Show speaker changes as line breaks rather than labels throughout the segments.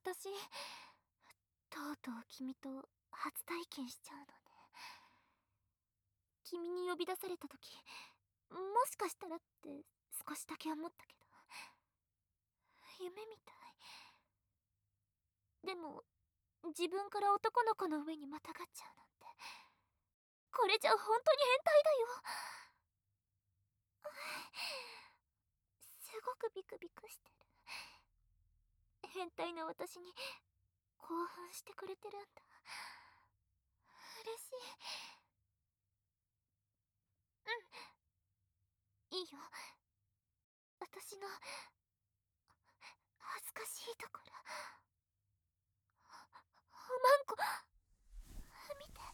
私、とうとう君と初体験しちゃうのね。君に呼び出された時、もしかしたらって少しだけ思ったけど、夢みたい。でも、自分から男の子の上にまたがっちゃうなんて、これじゃ本当に変態だよ。すごくビクビクしてる。変態な私に興奮してくれてるんだ。嬉しい。いいよ。私の恥ずかしいところ。おまんこ、見て。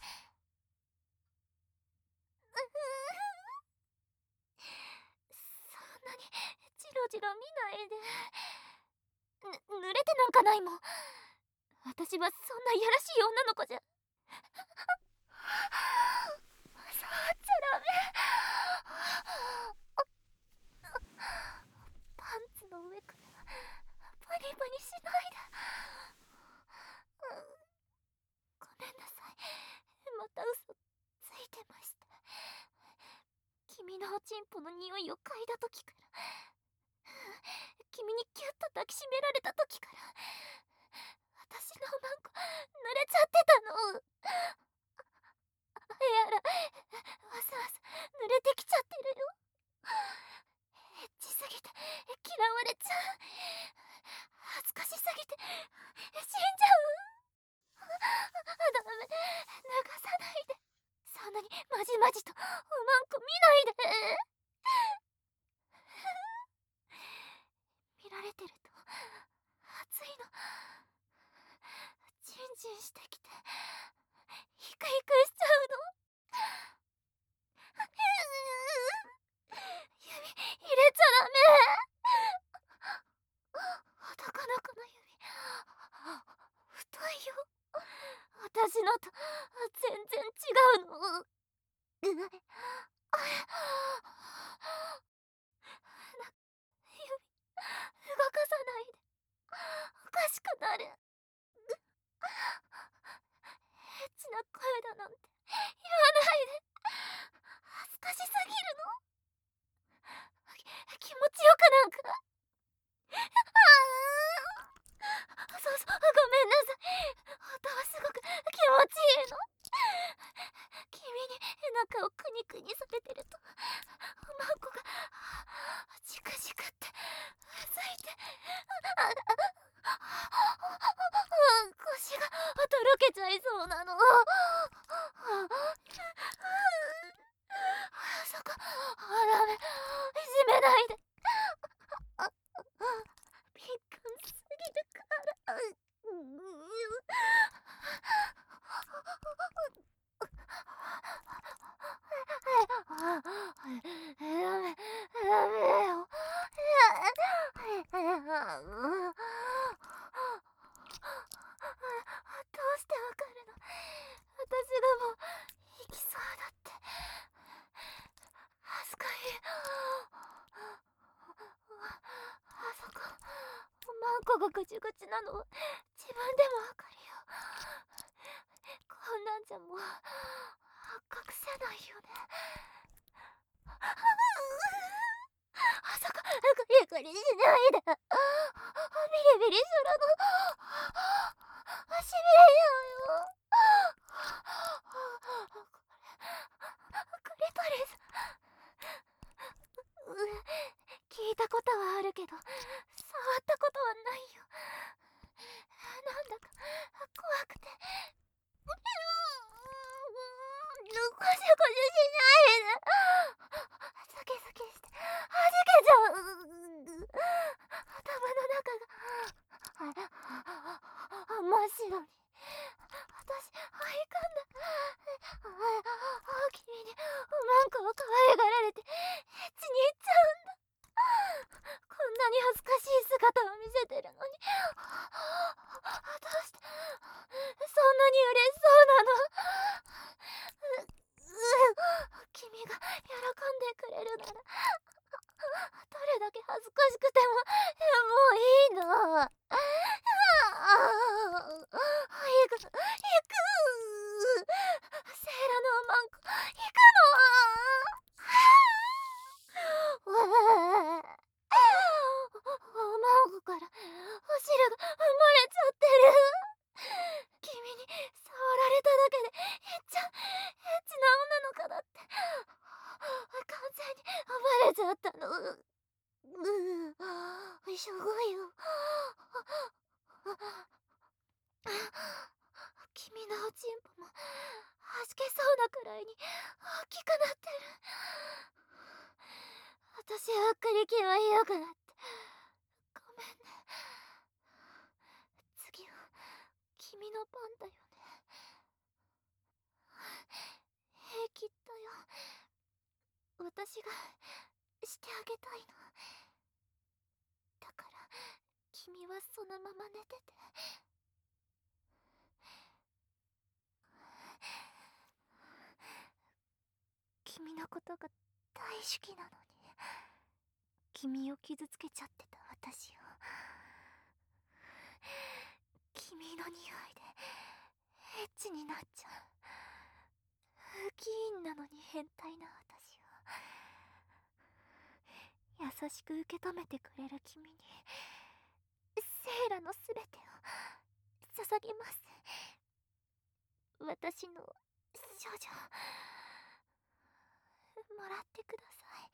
そんなにジロジロ見ないで。濡れてなんかないもん。私はそんないやらしい女の子じゃ。触っちゃダメ。パンツの上からパニパニしないで。ごめんなさい。また嘘ついてました。君のおちんぽの匂いを嗅いだ時から、君にキュッと抱きしめられた時から、私のおまんこ濡れちゃってたの。やら、わざわざ濡れてきちゃってるよ。エッチすぎて嫌われちゃう。恥ずかしすぎて死んじゃう。ダメ、流さないで。そんなにまじまじとおまんこ見ないで。見られてると熱いの。ジンジンしてきてヒクヒクしちゃうの。指入れちゃダメ。男の子の指太いよ。私のと全然違うの。指動かさないで。おかしくなる。エッチな声だなんて言わないで。恥ずかしすぎるの。気持ちよくなんか。そうそう、ごめんなさい。音はすごく気持ちいいの。君に中をクニクニされてるとおまんこがチクチクってついて、腰がとろけちゃいそうなの。そこダメ、いじめないで。敏感すぎるから。ダメよ。どうしてわかるの？私がもう行きそうだって。恥ずかしい。あそこおまんこがぐちぐちなの自分でもわかるよ。こんなんじゃもう隠せないよね。あそこグリグリしないで。ビリビリするの。しびれちゃうよ。クリトリス。聞いたことはあるけど触ったことはないよ。なんだか怖くて。ゴシゴシしないで。好き好きして弾けちゃう。頭の中が真っ白に。私肺かんだ。君におまんこを可愛がられてエッチに行っちゃうんだ。こんなに恥ずかしい姿を見せてるのにどうしてそんなに嬉しそうなの。君が喜んでくれるならどれだけ恥ずかしくてももういいの。 行く、セーラのマンコ、行くの。マンコからお汁が漏れちゃってる。君に触られただけでエッチな女の子だって完全にバレちゃったの。すごいよ。君のおちんぽもはじけそうなくらいに大きくなってる。私ばっかり気はいよくなってごめんね。次は君の番だよね。平気だよ。私がしてあげたいの。だから君はそのまま寝てて。君のことが大好きなのに君を傷つけちゃってた私を君の匂いでエッチになっちゃう。不機員なのに変態な私を優しく受け止めてくれる君にセーラのすべてを捧げます。私の少女もらってください。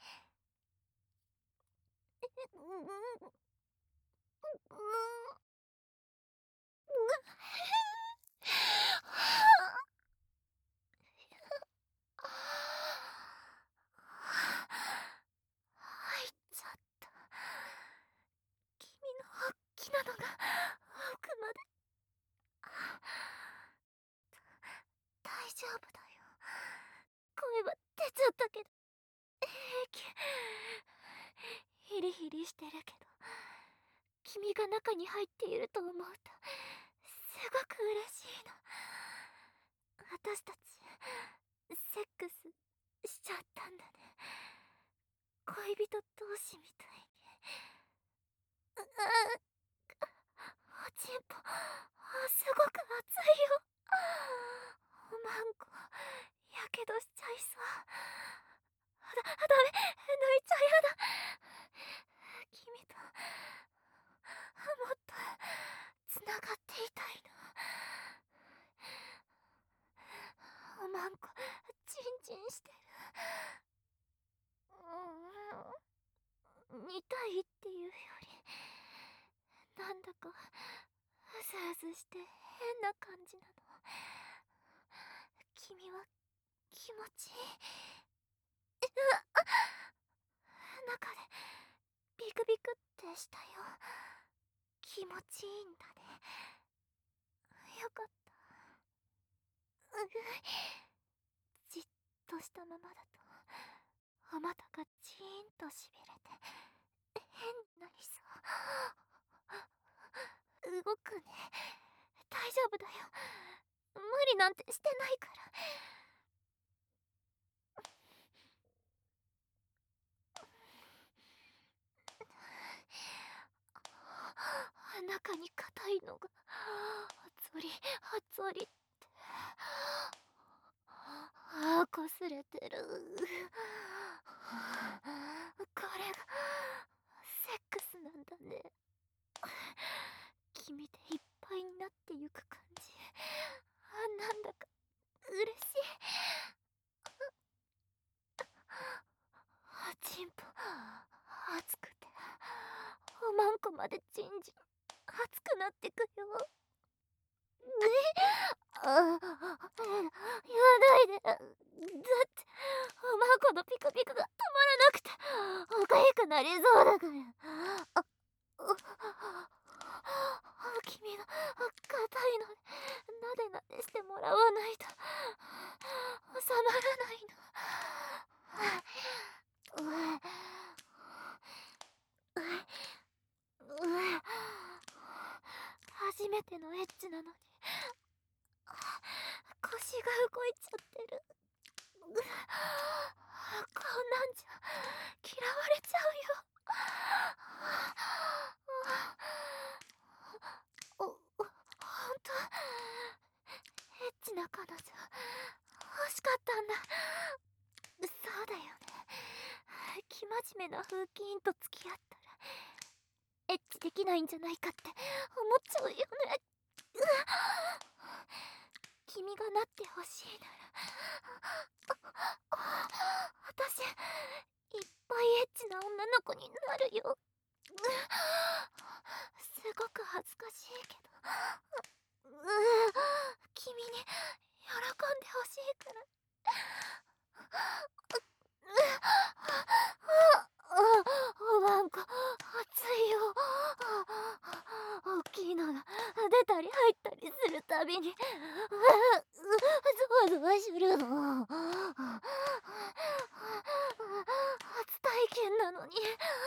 入っちゃった。君の大きなのが奥まで。大丈夫だよ。声は出ちゃったけど平気。ヒリヒリしてるけど君が中に入っていると思うとすごく嬉しいの。私たちセックスしちゃったんだね。恋人同士みたいに。おちんぽすごく熱いよ。おまんこやけどしちゃいそう。ダメ、抜いちゃやだ。君ともっとつながっていたいの。おまんこチンチンしてる。見たいっていうよりなんだかうずうずして変な感じなの。君は気持ちいい。中でビクビクってしたよ。気持ちいいんだね。よかった。じっとしたままだとお股がチーンとしびれて変になりそう。動くね。大丈夫だよ。無理なんてしてないから。中に硬いのがあつりって擦れてる。これがセックスなんだね。君でいっぱいになってゆく感じ。なんだか嬉しい。ちんぽ熱くておまんこまでじんじん熱くなってくよ。言わないで。だっておまんこのピクピクが止まらなくておかゆくなりそうだから。君が硬いのでなでしてもらわないと収まらないの。初めてのエッチなのに腰が動いちゃってる。こんなんじゃ嫌われちゃうよ。 彼女欲しかったんだ。そうだよね。生真面目な風紀委員と付き合ったらエッチできないんじゃないかって思っちゃうよね。君がなってほしいなら私いっぱいエッチな女の子になるよ。すごく恥ずかしいけど君に喜んでほしいから。おばんこ熱いよ。大きいのが出たり入ったりするたびにゾワゾワするの。初体験なのに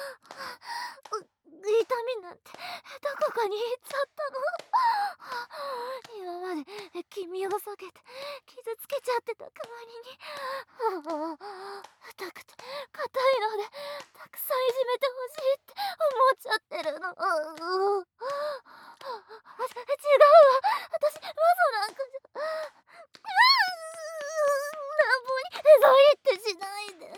痛みなんてどこかに行っちゃったの。今まで君を避けて傷つけちゃってた代わりに痛くて硬いのでたくさんいじめてほしいって思っちゃってるの。違うわ、私マゾなんかじゃ。乱暴にそう言ってしないで。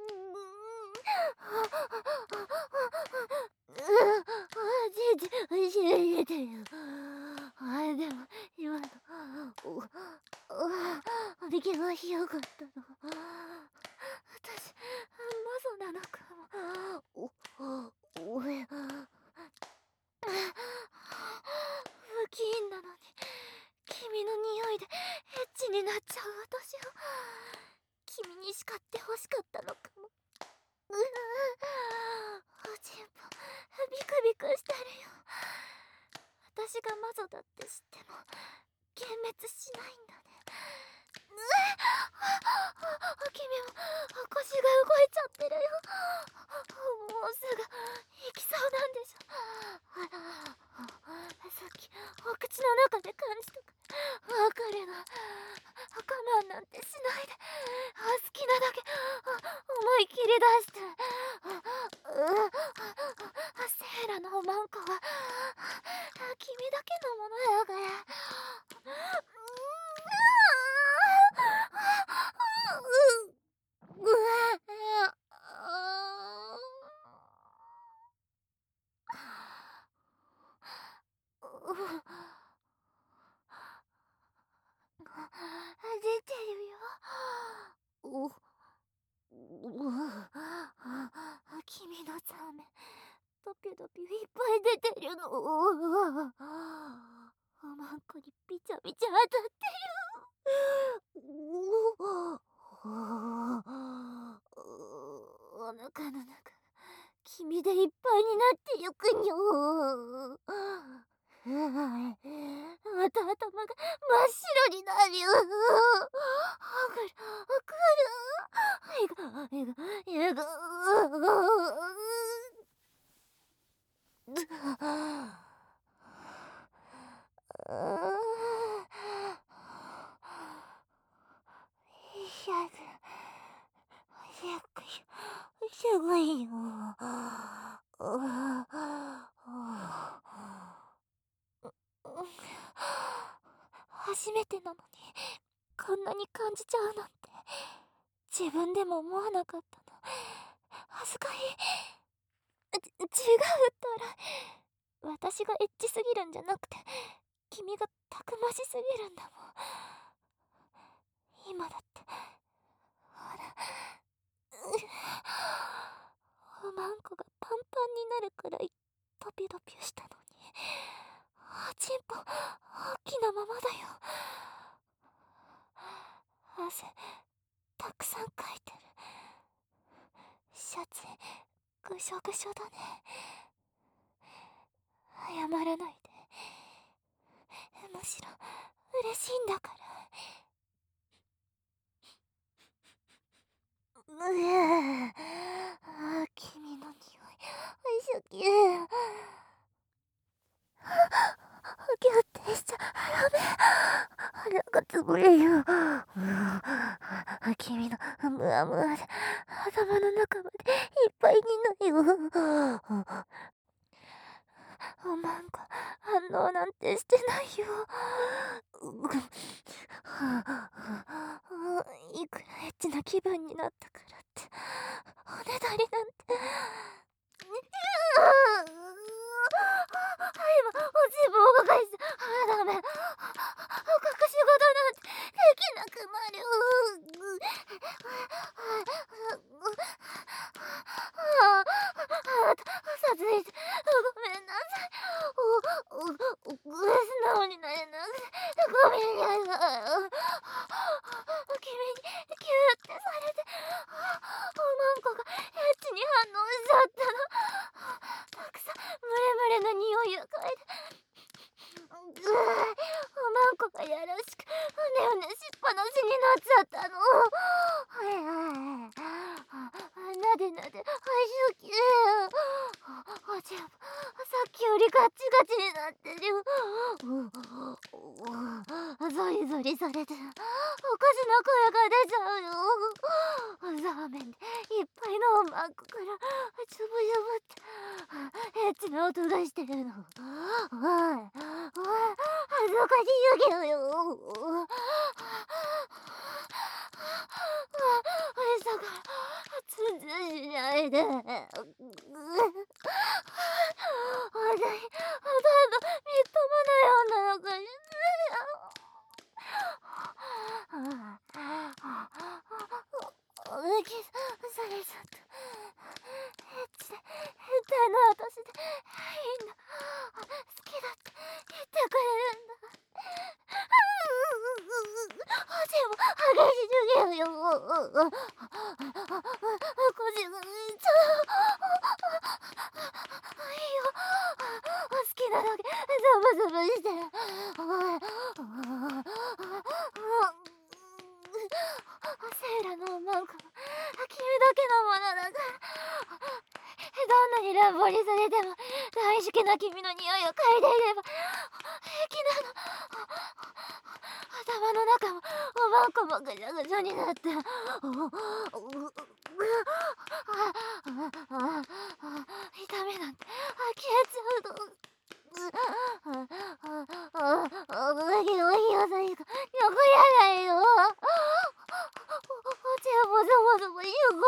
信じてよ。でも今のびきがひよかったの。私マゾなのかも。俺不機員なのに君の匂いでエッチになっちゃう私を君に叱ってほしかったのかも。おちんぽビクビクしてるよ。私がマゾだって知っても幻滅しないんだね。君も腰が動いちゃってるよ。もうすぐ行きそうなんでしょ。さっきお口の中で感じたから別れが我慢なんてしないで好きなだけ思い切り出して。セーラのおまんこは君だけのものやから。出てるよ。君のザメドピュドピュいっぱい出てるの。おまんこにびちゃびちゃ当たってる。お腹の中君でいっぱいになってゆくにょ。また頭が真っ白になるよ。いぐすごいよ。初めてなのにこんなに感じちゃうなんて自分でも思わなかったの。恥ずかしい。違うったら私がエッチすぎるんじゃなくて君がたくましすぎるんだもん。今だってほらおまんこがパンパンになるくらいドピドピしたのにおちんぽ大きなままだよ。汗たくさんかいてる。シャツぐしょぐしょだね。謝らないで。むしろ嬉しいんだから。君の匂いおいしゅきギュッてしちゃダメ。腹が潰れる。君のムワムワで頭の中までいっぱいになるよ。おまんこ反応なんてしてないよ。 いくらエッチな気分になったからっておねだりなんて。今おちんぽを動かして、ダメ、隠し事なんてできなくなる。さついてごめんなさい。素直になれなくてごめんなさい。君にキューってされて、おまんこがエッチに反応しちゃったの。たくさんムレムレな匂いを嗅いで、おまんこがやらしくうねうねしっぱなしになっちゃったの。なでなで愛情きれい。おちんぽさっきよりガッチガチになってるよ。ゾリゾリされておかしな声が出ちゃうよ。ザーメンでいっぱいのおまんこからジュブジュブってエッチな音がしてるの。恥ずかしすぎるよ。だからツンツンしないで。私、ただのみっともない女の子にキスされちゃった。エッチで変態な私でいいんだ。好きだって言ってくれるんだ。おちんも激しすぎるよ。腰がめっちゃいいよ。好きなだけズブズブして。セイラのマンコ君だけのものだから。どんなに乱暴にされても大好きな君の匂いを嗅いでいれば平気なの。頭の中もおまんこもぐちゃぐちゃになって、痛みなんて消えちゃうの。ひどいよ、最後。よくやないよ。おちんもそもそもす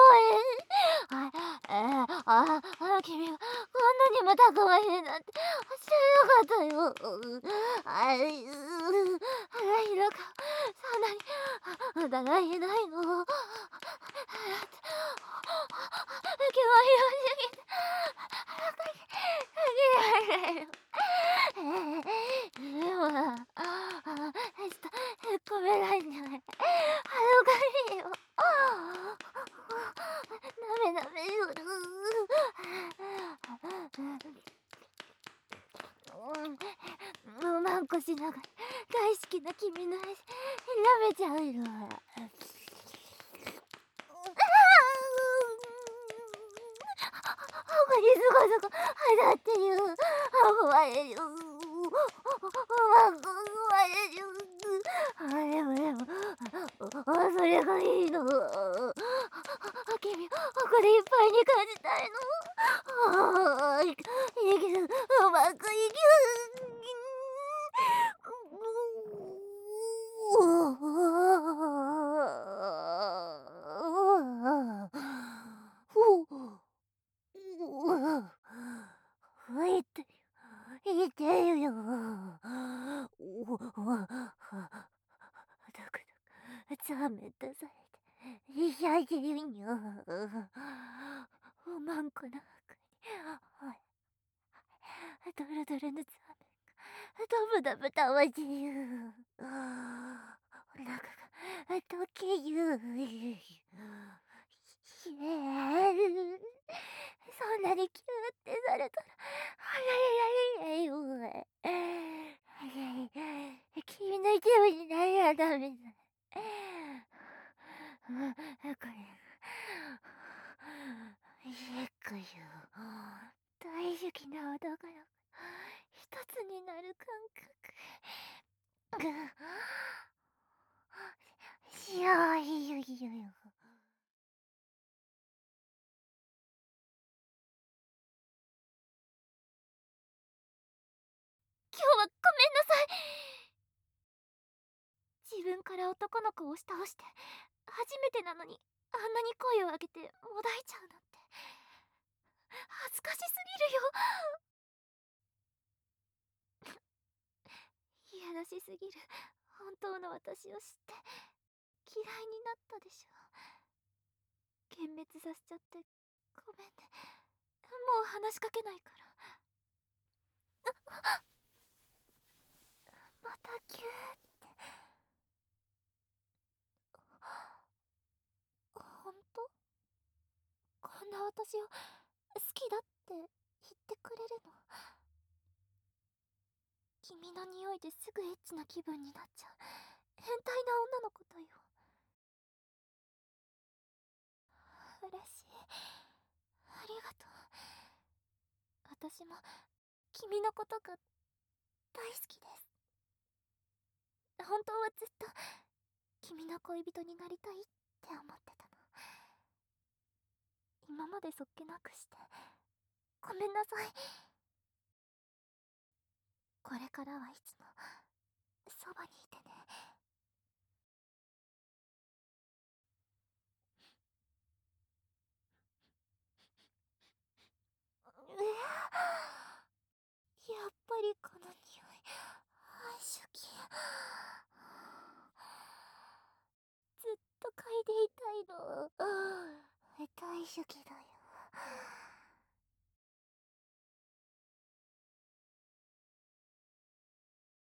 ごい。君がこんなにもたくましいなんて知らなかったよ。腹広かそんなに働いてないの。気持ちよすぎて腹かきられないよ。でもな、へっこめないんじゃない。恥ずかしいよ。なめなめする。まんこしながら大好きな君の足舐めちゃうよ。ここにすごいそこ当たってる。壊れる。まんこ壊れる。でもそれがいいの。君ここでいっぱいに感じたいの。いける。うまくいける。いていてるよ。だからザーメン出されていやいるんよ。おまんこの中にドロドロのザーメンダブダブ倒しゆう。お腹が溶けゆう。そんなにキューってされたらあややややよ。君の一部になりゃダメだ。これいくよ。大好きな男の子一つになる感覚。しよういいよいいよ。今日はごめんなさい。 自分から男の子を押し倒して初めてなのにあんなに声を上げてもだいちゃうなんて恥ずかしすぎるよ。いやらしすぎる本当の私を知って嫌いになったでしょ。幻滅させちゃってごめんね。もう話しかけないから。またキューって本当？こんな私を好きだって言ってくれるの？君の匂いですぐエッチな気分になっちゃう変態な女の子だよ。嬉しい。ありがとう。私も君のことが大好きです。本当はずっと君の恋人になりたいって思ってたの。今までそっけなくしてごめんなさい。これからはいつもそばにいてね。やっぱりこの匂い愛初期ずっと嗅いでいたいの。大初期だよ。